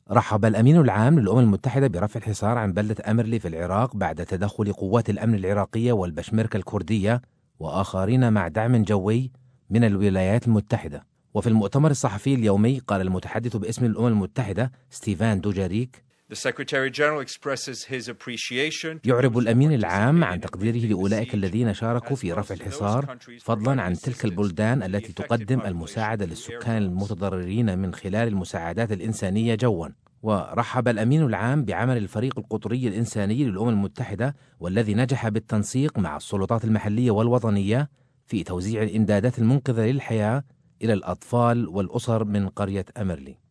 رحب الأمين العام للأمم المتحدة برفع الحصار عن بلدة أمرلي في العراق بعد تدخل قوات الأمن العراقية والبشمركة الكردية وآخرين مع دعم جوي من الولايات المتحدة. وفي المؤتمر الصحفي اليومي قال المتحدث باسم الأمم المتحدة ستيفان دوجاريك: يعرب الأمين العام عن تقديره لأولئك الذين شاركوا في رفع الحصار، فضلا عن تلك البلدان التي تقدم المساعدة للسكان المتضررين من خلال المساعدات الإنسانية جوا. ورحب الأمين العام بعمل الفريق القطري الإنساني للأمم المتحدة والذي نجح بالتنسيق مع السلطات المحلية والوطنية في توزيع الإمدادات المنقذة للحياة إلى الأطفال والأسر من قرية أمرلي.